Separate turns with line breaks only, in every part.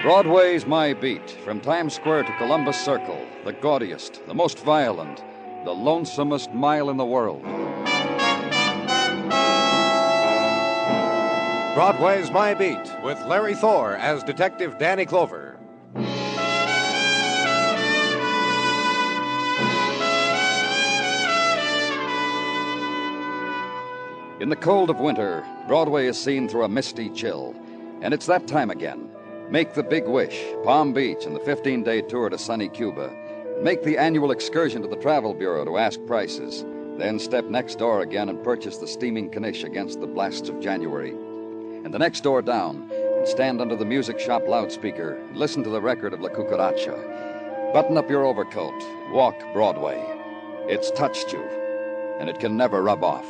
Broadway's my beat, from Times Square to Columbus Circle, the gaudiest, the most violent, the lonesomest mile in the world.
Broadway's My Beat, with Larry Thor as Detective Danny Clover.
In the cold of winter, Broadway is seen through a misty chill. And it's that time again. Make the big wish, Palm Beach, and the 15-day tour to sunny Cuba. Make the annual excursion to the Travel Bureau to ask prices. Then step next door again and purchase the steaming Knish against the blasts of January. And the next door down, and stand under the music shop loudspeaker and listen to the record of La Cucaracha. Button up your overcoat. Walk Broadway. It's touched you, and it can never rub off.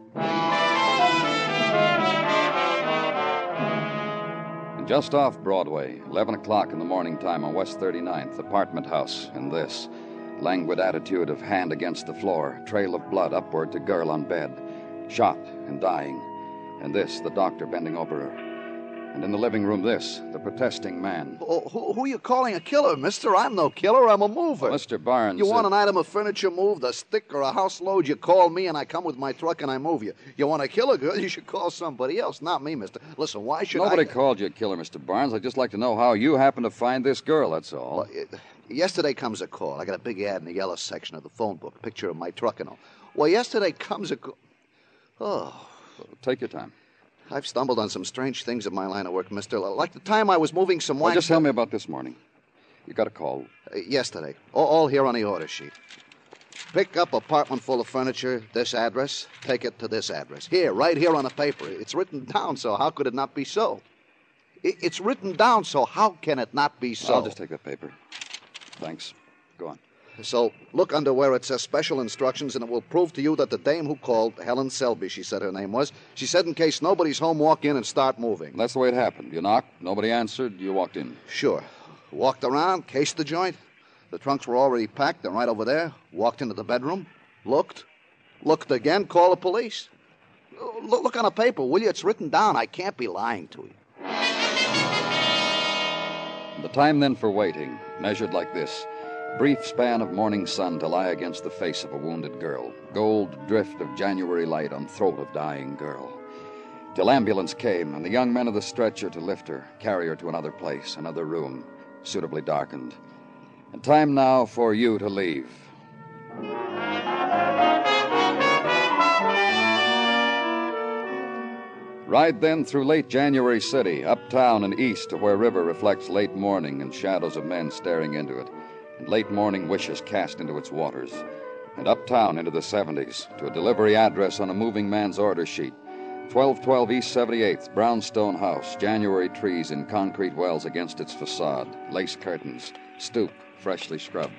And just off Broadway, 11 o'clock in the morning time on West 39th, apartment house, and this languid attitude of hand against the floor, trail of blood upward to girl on bed, shot and dying, and this, the doctor bending over her. And in the living room, this, the protesting man.
Who are you calling a killer, mister? I'm no killer. I'm a mover.
Well, Mr. Barnes...
You want an item of furniture moved, a stick or a house load, you call me and I come with my truck and I move you. You want to kill a girl, you should call somebody else, not me, mister. Listen, why should
Nobody called you a killer, Mr. Barnes. I'd just like to know how you happen to find this girl, that's all.
Well, yesterday comes a call. I got a big ad in the yellow section of the phone book, a picture of my truck and all. Well, yesterday comes a call. Oh.
Take your time.
I've stumbled on some strange things in my line of work, mister. Like the time I was moving some
Well, just tell me about this morning. You got a call.
Yesterday. All here on the order sheet. Pick up apartment full of furniture, this address. Take it to this address. Here, right here on the paper. It's written down, so how could it not be so? It's written down, so how can it not be so?
I'll just take that paper. Thanks. Go on.
So look under where it says special instructions, and it will prove to you that the dame who called, Helen Selby, she said her name was, she said in case nobody's home, walk in and start moving.
That's the way it happened. You knocked, nobody answered, you walked in.
Sure. Walked around, cased the joint. The trunks were already packed. They're right over there. Walked into the bedroom. Looked again, called the police. Look on the paper, will you? It's written down. I can't be lying to you.
The time then for waiting, measured like this. Brief span of morning sun to lie against the face of a wounded girl. Gold drift of January light on throat of dying girl. Till ambulance came, and the young men of the stretcher to lift her, carry her to another place, another room, suitably darkened. And time now for you to leave. Ride then through late January City, uptown and east to where river reflects late morning and shadows of men staring into it, and late morning wishes cast into its waters, and uptown into the 70s to a delivery address on a moving man's order sheet, 1212 East 78th, brownstone house, January trees in concrete wells against its facade, lace curtains, stoop, freshly scrubbed.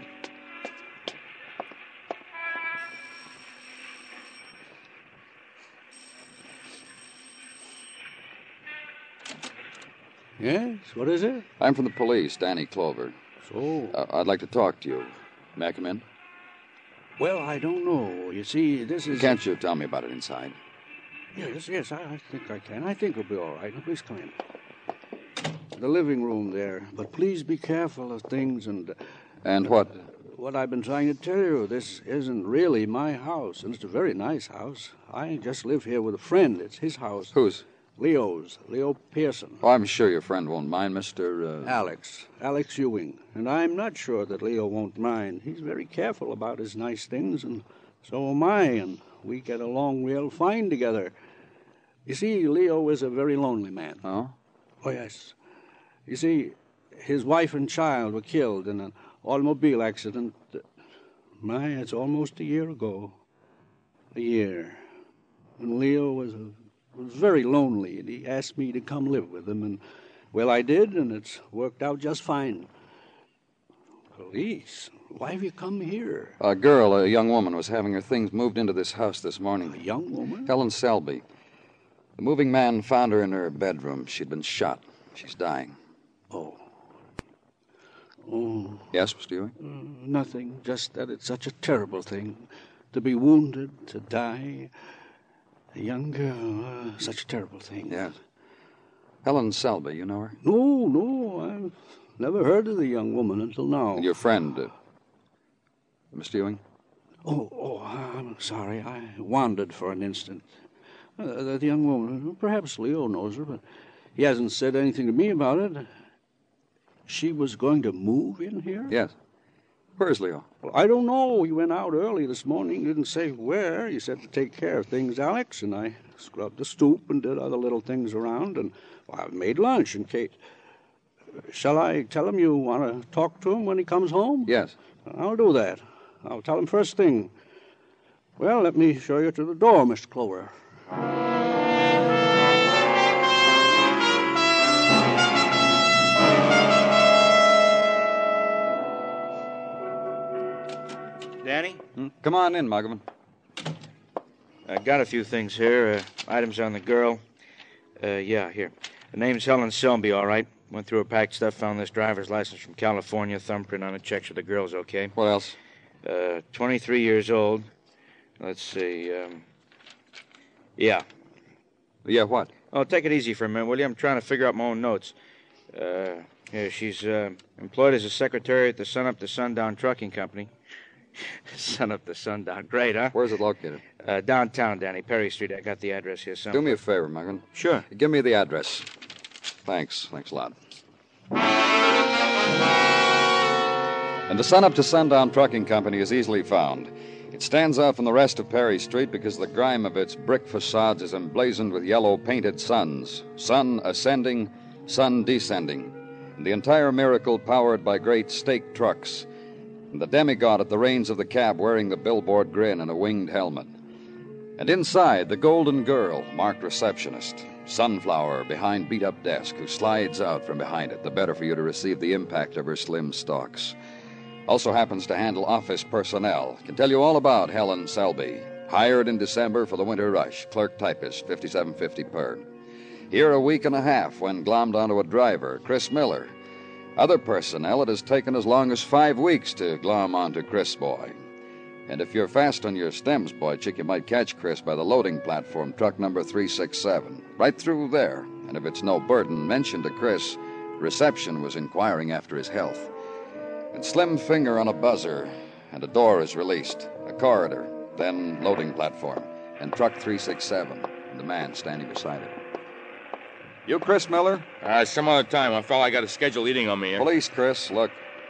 Yes, what is it?
I'm from the police, Danny Clover.
So?
I'd like to talk to you. May I come in?
Well, I don't know. You see, this is...
Can't you tell me about it inside?
Yes, I think I can. I think it'll be all right. Now, please come in. The living room there. But please be careful of things and...
And what?
What I've been trying to tell you. This isn't really my house, and it's a very nice house. I just live here with a friend. It's his house.
Whose?
Leo's. Leo Pearson.
Oh, I'm sure your friend won't mind, Mr.
Alex Ewing. And I'm not sure that Leo won't mind. He's very careful about his nice things, and so am I, and we get along real fine together. You see, Leo is a very lonely man.
Oh?
Oh, yes. You see, his wife and child were killed in an automobile accident. It's almost a year ago. A year. And Leo was very lonely, and he asked me to come live with him, and, well, I did, and it's worked out just fine. Police? Why have you come here?
A young woman, was having her things moved into this house this morning.
A young woman?
Helen Selby. The moving man found her in her bedroom. She'd been shot. She's dying.
Oh.
Yes, Mr. Ewing?
Nothing, just that it's such a terrible thing. To be wounded, to die... A young girl, such a terrible thing.
Yes. Helen Selby, you know her?
No, I've never heard of the young woman until now.
Your friend, Mr. Ewing?
I'm sorry. I wandered for an instant. The young woman, perhaps Leo knows her, but he hasn't said anything to me about it. She was going to move in here?
Yes. Where's Leo?
Well, I don't know. He went out early this morning. Didn't say where. He said to take care of things, Alex, and I scrubbed the stoop and did other little things around, and I made lunch in case. Shall I tell him you want to talk to him when he comes home?
Yes.
I'll do that. I'll tell him first thing. Well, let me show you to the door, Mr. Clover.
Danny?
Come on in, Muggavan.
I got a few things here. Items on the girl. Here. The name's Helen Selby, all right. Went through her packed stuff, found this driver's license from California, thumbprint on it, checks with the girl's okay.
What else?
23 years old. Let's see, Yeah,
what?
Oh, take it easy for a minute, will you? I'm trying to figure out my own notes. She's employed as a secretary at the Sun Up to Sundown Trucking Company. Sun Up to Sundown. Great, huh?
Where's it located?
Downtown, Danny. Perry Street. I got the address here somewhere.
Do me a favor, Muggavan.
Sure.
Give me the address. Thanks a lot. And the Sun Up to Sundown Trucking Company is easily found. It stands out from the rest of Perry Street because the grime of its brick facades is emblazoned with yellow painted suns. Sun ascending, sun descending. And the entire miracle powered by great stake trucks. And the demigod at the reins of the cab wearing the billboard grin and a winged helmet. And inside, the golden girl, marked receptionist. Sunflower behind beat-up desk, who slides out from behind it, the better for you to receive the impact of her slim stalks. Also happens to handle office personnel. Can tell you all about Helen Selby. Hired in December for the winter rush. Clerk typist, $57.50 per. Here a week and a half when glommed onto a driver, Chris Miller. Other personnel, it has taken as long as 5 weeks to glom onto Chris Boy. And if you're fast on your stems, boy chick, you might catch Chris by the loading platform, truck number 367. Right through there. And if it's no burden, mention to Chris, reception was inquiring after his health. And slim finger on a buzzer, and a door is released. A corridor, then loading platform, and truck 367, and the man standing beside it. You Chris Miller?
Some other time. I felt I got a schedule eating on me here.
Police, Chris, look.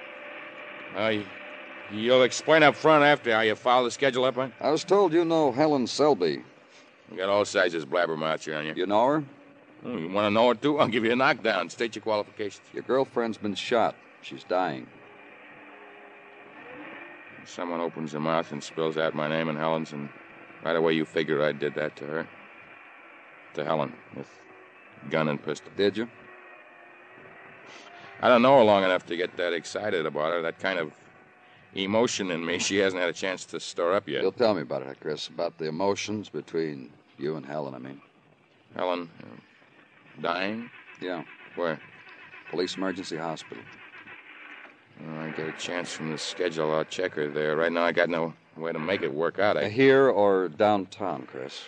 You'll explain up front after how you file the schedule up, huh?
I was told you know Helen Selby.
You got all sizes blabbermouths here on you.
You know her?
You want to know her, too? I'll give you a knockdown. State your qualifications.
Your girlfriend's been shot. She's dying.
Someone opens their mouth and spills out my name and Helen's, and right away you figure I did that to her. To Helen, with gun and pistol.
Did you?
I don't know her long enough to get that excited about her. That kind of emotion in me she hasn't had a chance to stir up yet.
You'll tell me about it, Chris, about the emotions between you and Helen, I mean.
Helen, dying?
Yeah.
Where?
Police emergency hospital.
I get a chance from the schedule. I'll check her there. Right now I got no way to make it work out.
Here or downtown, Chris?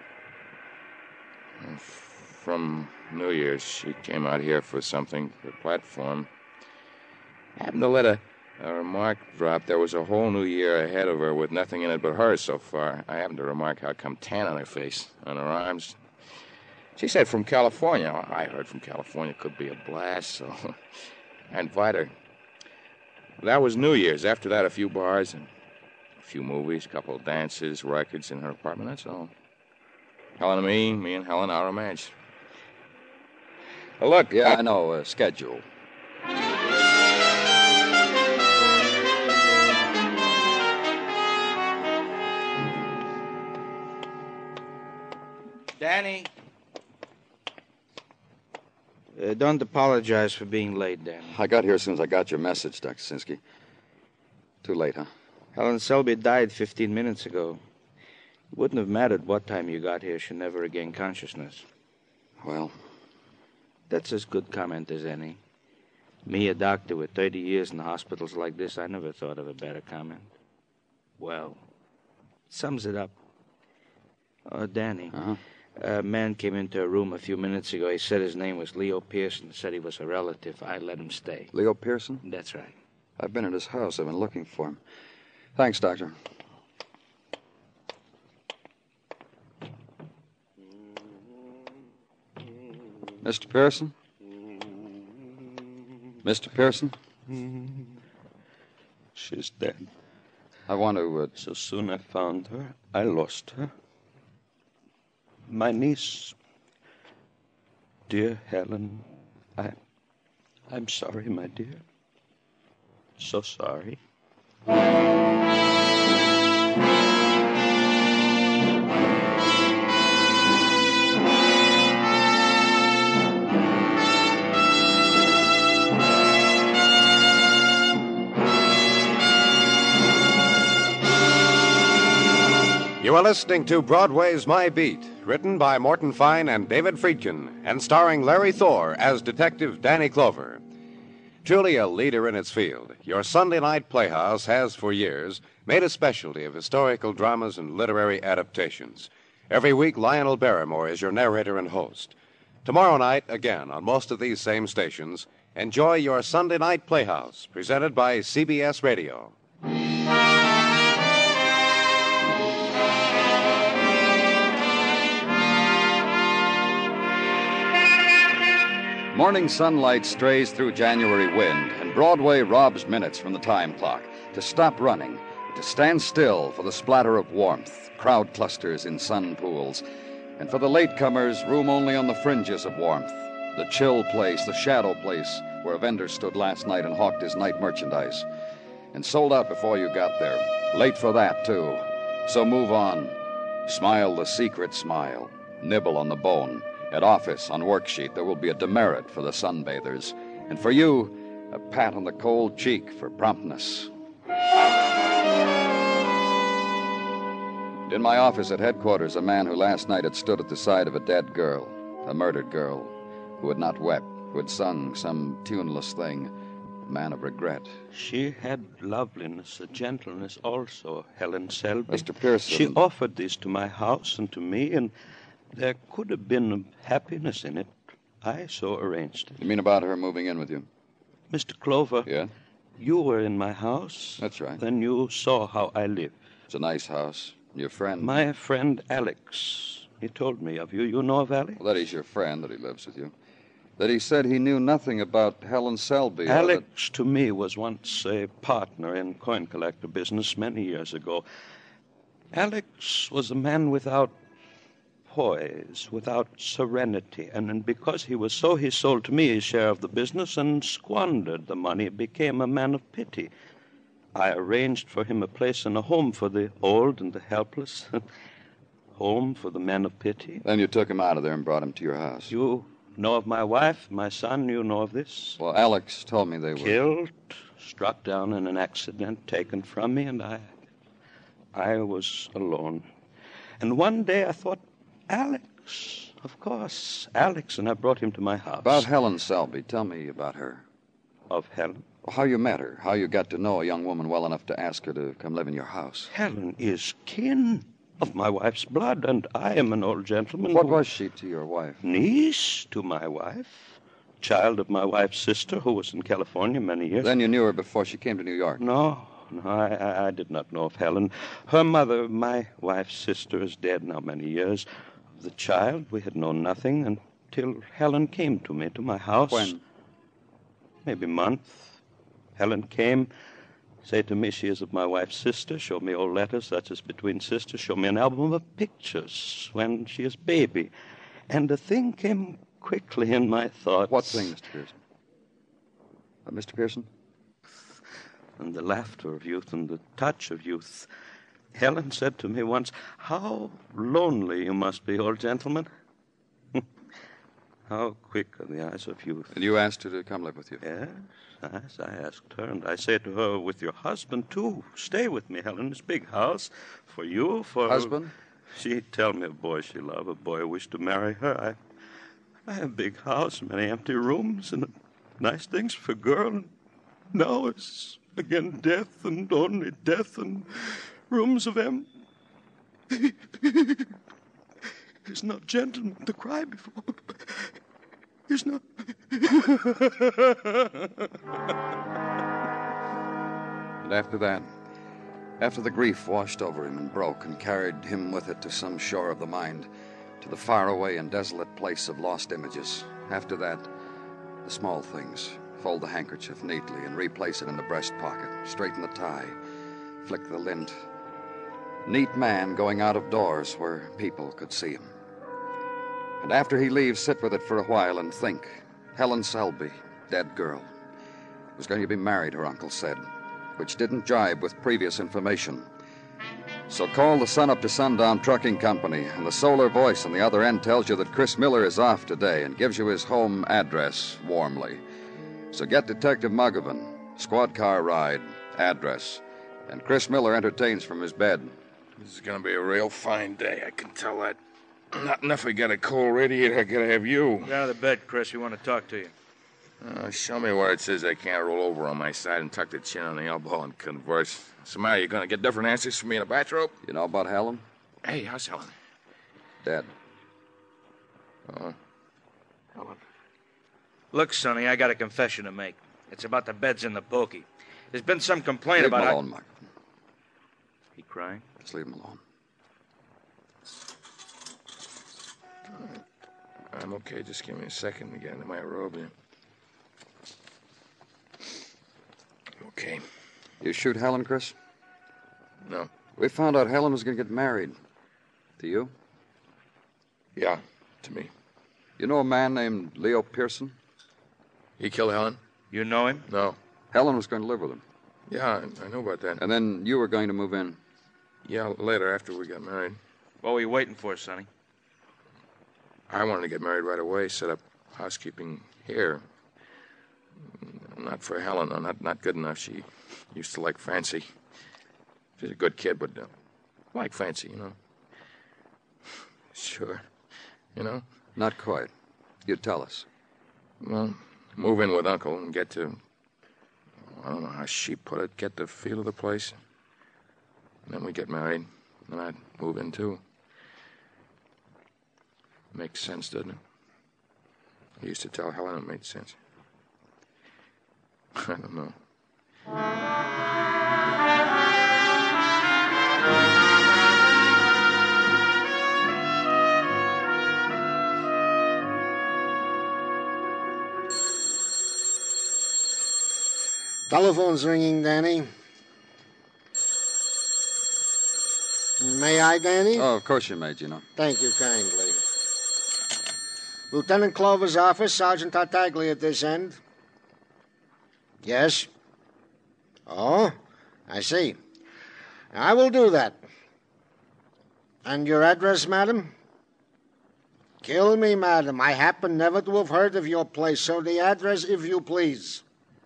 From New Year's, she came out here for something, the platform. I happened to let a remark drop. There was a whole new year ahead of her with nothing in it but her so far. I happened to remark how come tan on her face, on her arms. She said from California. I heard from California could be a blast, so I invite her. That was New Year's. After that, a few bars and a few movies, a couple of dances, records in her apartment, that's all. Helen and me and Helen, our romance. Look.
Yeah, I know. Schedule.
Danny. Don't apologize for being late, Danny.
I got here as soon as I got your message, Dr. Sinsky. Too late, huh?
Helen Selby died 15 minutes ago. It wouldn't have mattered what time you got here. She never regained consciousness.
Well,
that's as good comment as any. Me, a doctor with 30 years in hospitals like this, I never thought of a better comment. Well, sums it up. Danny, A man came into a room a few minutes ago. He said his name was Leo Pearson. Said he was a relative. I let him stay.
Leo Pearson?
That's right.
I've been at his house. I've been looking for him. Thanks, Doctor. Mr. Pearson? Mr. Pearson?
She's dead.
I want to...
So soon I found her, I lost her. My niece, dear Helen, I'm sorry, my dear. So sorry.
You are listening to Broadway's My Beat, written by Morton Fine and David Friedkin, and starring Larry Thor as Detective Danny Clover. Truly a leader in its field, your Sunday night playhouse has for years made a specialty of historical dramas and literary adaptations. Every week, Lionel Barrymore is your narrator and host. Tomorrow night, again, on most of these same stations, enjoy your Sunday night playhouse, presented by CBS Radio.
Morning sunlight strays through January wind, and Broadway robs minutes from the time clock to stop running, to stand still for the splatter of warmth, crowd clusters in sun pools, and for the latecomers, room only on the fringes of warmth, the chill place, the shadow place where a vendor stood last night and hawked his night merchandise, and sold out before you got there. Late for that, too. So move on. Smile the secret smile. Nibble on the bone. At office, on worksheet, there will be a demerit for the sunbathers. And for you, a pat on the cold cheek for promptness. In my office at headquarters, a man who last night had stood at the side of a dead girl, a murdered girl, who had not wept, who had sung some tuneless thing, a man of regret.
She had loveliness, a gentleness also, Helen Selby.
Mr. Pearson.
She offered this to my house and to me, and there could have been happiness in it. I so arranged it.
You mean about her moving in with you?
Mr. Clover.
Yeah?
You were in my house.
That's right.
Then you saw how I live.
It's a nice house. Your friend?
My friend Alex. He told me of you. You know of Alex?
Well, that he's your friend, that he lives with you. That he said he knew nothing about Helen Selby.
Alex, to me, was once a partner in coin collector business many years ago. Alex was a man without poise, without serenity, and because he was so, he sold to me his share of the business and squandered the money, became a man of pity. I arranged for him a place in a home for the old and the helpless, home for the men of pity.
Then you took him out of there and brought him to your house.
You know of my wife, my son, you know of this?
Well, Alex told me they were...
Killed, struck down in an accident, taken from me, and I was alone. And one day I thought, Alex, of course, Alex, and I brought him to my house.
About Helen Selby, tell me about her.
Of Helen?
Well, how you met her, how you got to know a young woman well enough to ask her to come live in your house.
Helen is kin of my wife's blood, and I am an old gentleman.
What was she to your wife?
Niece to my wife, child of my wife's sister, who was in California many years.
Then you knew her before she came to New York?
No, I did not know of Helen. Her mother, my wife's sister, is dead now many years. Of the child, we had known nothing until Helen came to me, to my house.
When?
Maybe a month. Helen came, say to me she is of my wife's sister, show me old letters such as between sisters, show me an album of pictures when she is baby. And the thing came quickly in my thoughts.
What thing, Mr. Pearson? Mr. Pearson?
And the laughter of youth and the touch of youth. Helen said to me once, "How lonely you must be, old gentleman." How quick are the eyes of youth.
And you asked her to come live with you?
Yes, I asked her, and I said to her, with your husband, too. Stay with me, Helen, this big house. For you, for...
Husband?
She'd tell me a boy she loved, a boy who wished to marry her. I have a big house, many empty rooms, and nice things for a girl. And now it's again death, and only death, and rooms of There's no gentleman to cry before. There's no...
And after that, after the grief washed over him and broke and carried him with it to some shore of the mind, to the faraway and desolate place of lost images, after that, the small things. Fold the handkerchief neatly and replace it in the breast pocket. Straighten the tie. Flick the lint. Neat man going out of doors where people could see him. And after he leaves, sit with it for a while and think. Helen Selby, dead girl. Was going to be married, her uncle said, which didn't jibe with previous information. So call the Sun Up to Sundown Trucking Company, and the Solar Voice on the other end tells you that Chris Miller is off today and gives you his home address warmly. So get Detective Mugovan, squad car ride, address, and Chris Miller entertains from his bed.
This is going to be a real fine day, I can tell that. Not enough I got a cold radiator, I got to have you.
Get out of the bed, Chris. We want to talk to you.
Show me where it says I can't roll over on my side and tuck the chin on the elbow and converse. Somehow you're going to get different answers from me in a bathrobe?
You know about Helen?
Hey, how's Helen?
Dead.
Oh. Helen.
Look, Sonny, I got a confession to make. It's about the beds in the pokey. There's been some complaint
Leave
about...
him alone, Mark.
He crying?
Just leave him alone.
I'm okay. Just give me a second to get into my robe here. Okay.
You shoot Helen, Chris?
No.
We found out Helen was going to get married. To you?
Yeah, to me.
You know a man named Leo Pearson?
He killed Helen?
You know him?
No.
Helen was going to live with him.
Yeah, I know about that.
And then you were going to move in.
Yeah, later, after we got married.
What were you waiting for, Sonny?
I wanted to get married right away, set up housekeeping here. Not for Helen, no, not good enough. She used to like fancy. She's a good kid, but like fancy, you know. Sure. You know?
Not quite. You tell us.
Well, move in with Uncle and get to... I don't know how she put it. Get the feel of the place. And then we get married. And I'd move in, too. Makes sense, doesn't it? I used to tell Helen it made sense. I don't know.
Telephone's ringing, Danny. May I, Danny?
Oh, of course you may, Gino.
Thank you kindly. Lieutenant Clover's office, Sergeant Tartaglia at this end. Yes? Oh, I see. I will do that. And your address, madam? Kill me, madam. I happen never to have heard of your place, so the address, if you please.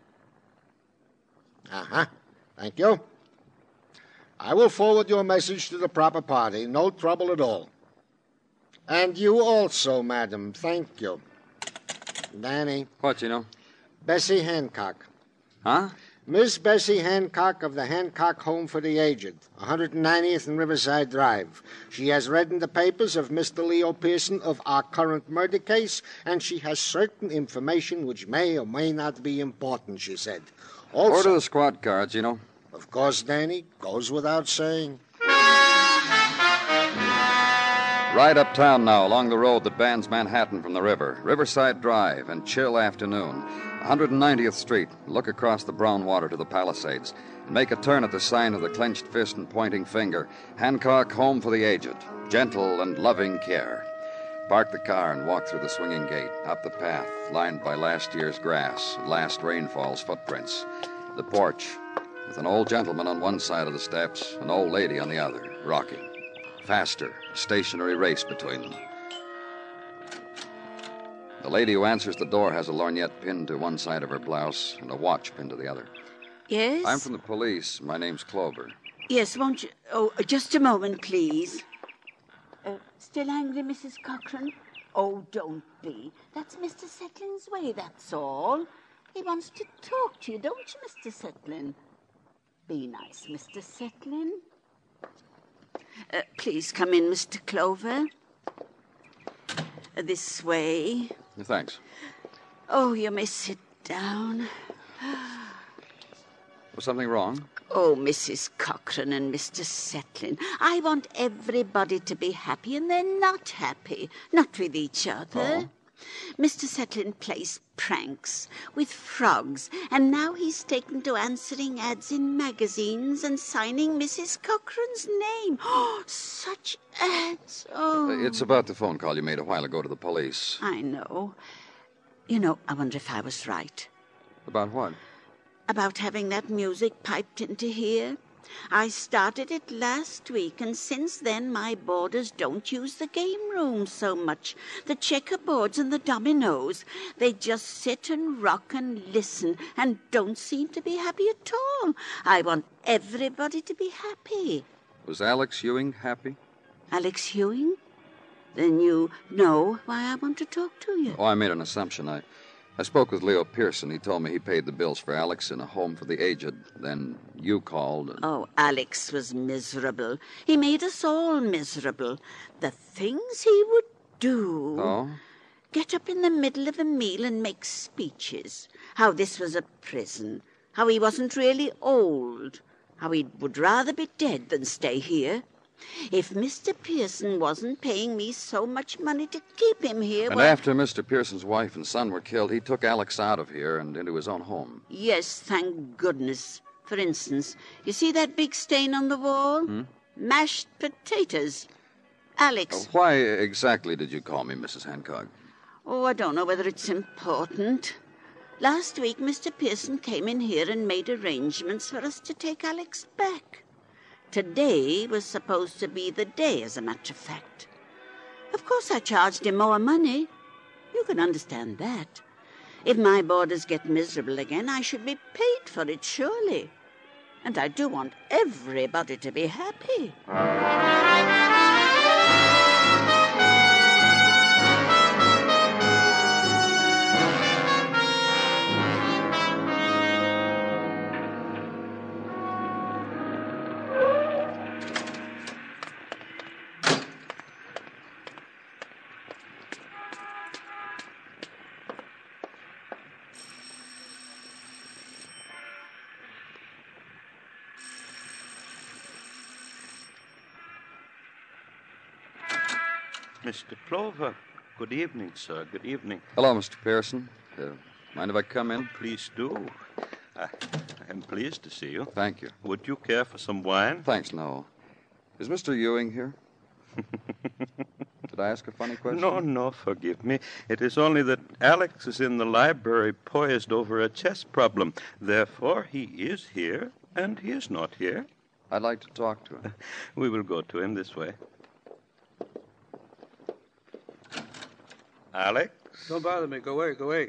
Uh-huh. Thank you. I will forward your message to the proper party. No trouble at all. And you also, madam. Thank you. Danny.
What, Gino?
Bessie Hancock.
Huh?
Miss Bessie Hancock of the Hancock Home for the Aged, 190th and Riverside Drive. She has read in the papers of Mr. Leo Pearson of our current murder case, and she has certain information which may or may not be important, she said. Also,
Order the squad car, Gino.
Of course, Danny. Goes without saying.
Ride uptown now along the road that bans Manhattan from the river. Riverside Drive and chill afternoon. 190th Street. Look across the brown water to the Palisades. And make a turn at the sign of the clenched fist and pointing finger. Hancock Home for the Aged. Gentle and loving care. Park the car and walk through the swinging gate. Up the path, lined by last year's grass and last rainfall's footprints. The porch, with an old gentleman on one side of the steps, an old lady on the other, rocking. Faster, a stationary race between them. The lady who answers the door has a lorgnette pinned to one side of her blouse and a watch pinned to the other.
Yes?
I'm from the police. My name's Clover.
Yes, won't you... Oh, just a moment, please. Still angry, Mrs. Cochran? Oh, don't be. That's Mr. Setlin's way, that's all. He wants to talk to you, don't you, Mr. Setlin? Be nice, Mr. Setlin. Please come in, Mr. Clover. This way.
Thanks.
Oh, you may sit down.
Was something wrong?
Oh, Mrs. Cochran and Mr. Setlin, I want everybody to be happy, and they're not happy. Not with each other.
Oh.
Mr. Setlin plays pranks with frogs, and now he's taken to answering ads in magazines and signing Mrs. Cochran's name. Oh, such ads. Oh.
It's about the phone call you made a while ago to the police.
I know. You know, I wonder if I was right.
About what?
About having that music piped into here. I started it last week, and since then my boarders don't use the game room so much. The checkerboards and the dominoes. They just sit and rock and listen and don't seem to be happy at all. I want everybody to be happy.
Was Alex Ewing happy?
Alex Ewing? Then you know why I want to talk to you.
Oh, I made an assumption. I spoke with Leo Pearson. He told me he paid the bills for Alex in a home for the aged. Then you called. And...
Oh, Alex was miserable. He made us all miserable. The things he would do.
Oh?
Get up in the middle of a meal and make speeches. How this was a prison. How he wasn't really old. How he would rather be dead than stay here. If Mr. Pearson wasn't paying me so much money to keep him here...
And after Mr. Pearson's wife and son were killed, he took Alex out of here and into his own home.
Yes, thank goodness. For instance, you see that big stain on the wall? Mashed potatoes. Alex...
Why exactly did you call me, Mrs. Hancock?
Oh, I don't know whether it's important. Last week, Mr. Pearson came in here and made arrangements for us to take Alex back. Today was supposed to be the day, as a matter of fact. Of course, I charged him more money. You can understand that. If my boarders get miserable again, I should be paid for it, surely. And I do want everybody to be happy.
Mr. Clover, good evening, sir. Good evening.
Hello, Mr. Pearson. Mind if I come in?
Please do. I am pleased to see you.
Thank you.
Would you care for some wine?
Thanks, no. Is Mr. Ewing here? Did I ask a funny question?
No, forgive me. It is only that Alex is in the library poised over a chess problem. Therefore, he is here, and he is not here.
I'd like to talk to him.
We will go to him this way. Alex?
Don't bother me. Go away.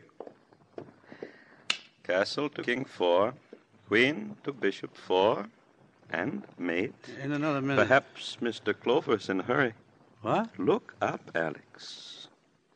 Castle to King 4, Queen to Bishop 4, and mate.
In another minute.
Perhaps Mr. Clover's in a hurry.
What?
Look up, Alex.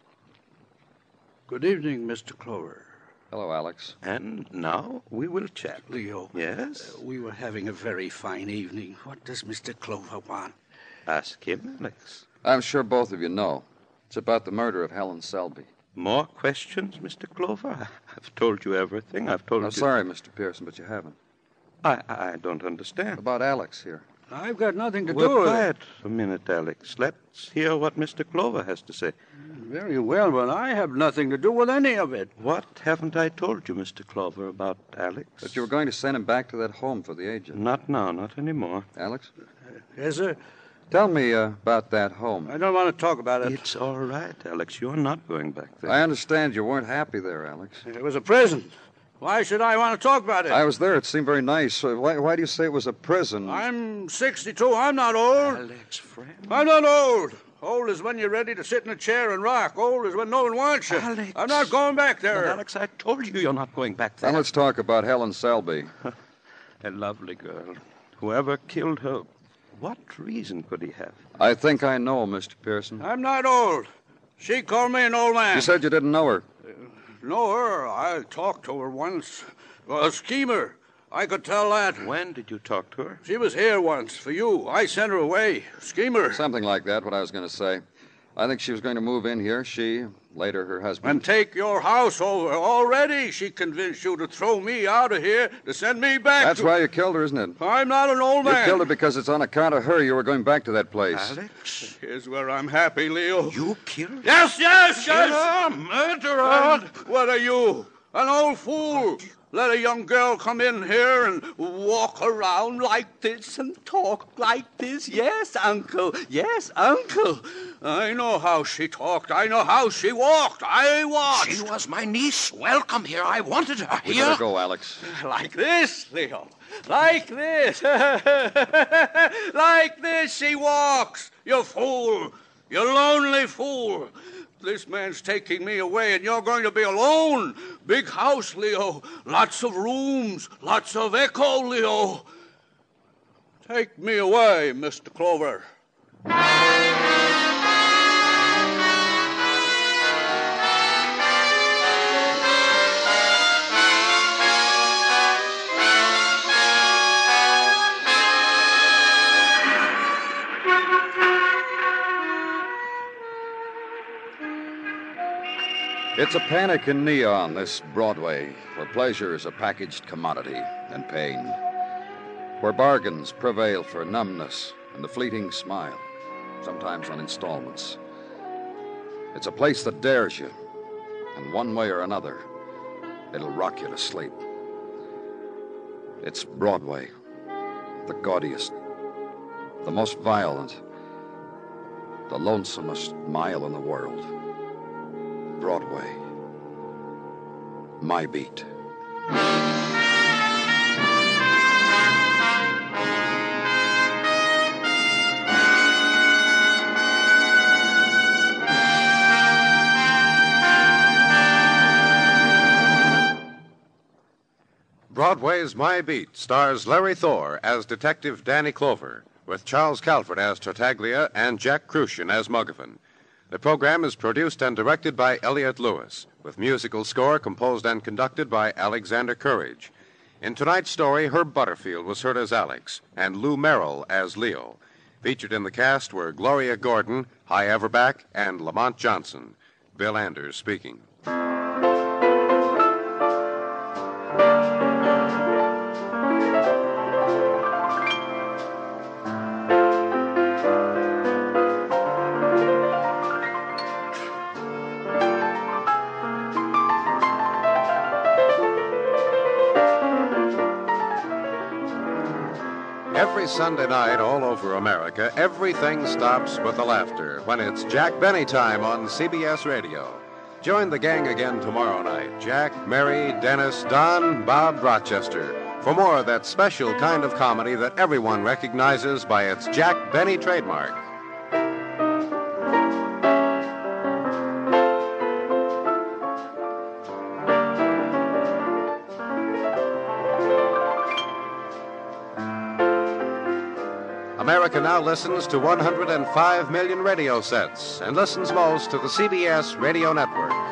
Good evening, Mr. Clover.
Hello, Alex.
And now we will chat.
Leo.
Yes?
We were having a very fine evening. What does Mr. Clover want?
Ask him, Alex.
I'm sure both of you know. It's about the murder of Helen Selby.
More questions, Mr. Clover? I've told you everything. I've told you...
I'm sorry, Mr. Pearson, but you haven't.
I don't understand.
About Alex here.
I've got nothing to
We're
do with
quiet a minute, Alex. Let's hear what Mr. Clover has to say.
Very well, but I have nothing to do with any of it.
What haven't I told you, Mr. Clover, about Alex?
That you were going to send him back to that home for the aged.
Not now, not anymore.
Alex?
Yes, sir?
Tell me about that home.
I don't want to talk about it.
It's all right, Alex. You're not going back there.
I understand you weren't happy there, Alex.
It was a prison. Why should I want to talk about it?
I was there. It seemed very nice. Why do you say it was a prison?
I'm 62. I'm not old.
Alex, friend.
I'm not old. Old is when you're ready to sit in a chair and rock. Old is when no one wants you.
Alex.
I'm not going back there.
But Alex, I told you you're not going back there.
Now let's talk about Helen Selby.
A lovely girl. Whoever killed her, what reason could he have?
I think I know, Mr. Pearson.
I'm not old. She called me an old man.
You said you didn't know her.
Know her? I talked to her once. A schemer. I could tell that.
When did you talk to her?
She was here once for you. I sent her away. Schemer.
Something like that, what I was going to say. I think she was going to move in here, she, later her husband.
And take your house over. Already she convinced you to throw me out of here, to send me back.
That's why you killed her, isn't it?
I'm not an old man.
You killed her because it's on account of her you were going back to that place.
Alex? Here's where I'm happy, Leo.
You killed?
Yes!
Killer, murderer!
What are you? An old fool. Let a young girl come in here and walk around like this and talk like this. Yes, Uncle. Yes, Uncle. I know how she talked. I know how she walked. I watched.
She was my niece. Welcome here. I wanted her
We
here.
better go, Alex.
Like this, Leo. Like this. Like this she walks. You fool. You lonely fool. This man's taking me away, and you're going to be alone. Big house, Leo. Lots of rooms. Lots of echo, Leo. Take me away, Mr. Clover.
It's a panic in Neon, this Broadway, where pleasure is a packaged commodity and pain, where bargains prevail for numbness and the fleeting smile, sometimes on installments. It's a place that dares you, and one way or another, it'll rock you to sleep. It's Broadway, the gaudiest, the most violent, the lonesomest mile in the world. Broadway. My beat.
Broadway's My Beat stars Larry Thor as Detective Danny Clover, with Charles Calvert as Tartaglia and Jack Crucian as Muggavan. The program is produced and directed by Elliott Lewis, with musical score composed and conducted by Alexander Courage. In tonight's story, Herb Butterfield was heard as Alex, and Lou Merrill as Leo. Featured in the cast were Gloria Gordon, Hy Averback, and Lamont Johnson. Bill Anders speaking. Every Sunday night all over America, everything stops with the laughter when it's Jack Benny time on CBS Radio. Join the gang again tomorrow night. Jack, Mary, Dennis, Don, Bob Rochester, for more of that special kind of comedy that everyone recognizes by its Jack Benny trademark. America now listens to 105 million radio sets and listens most to the CBS Radio Network.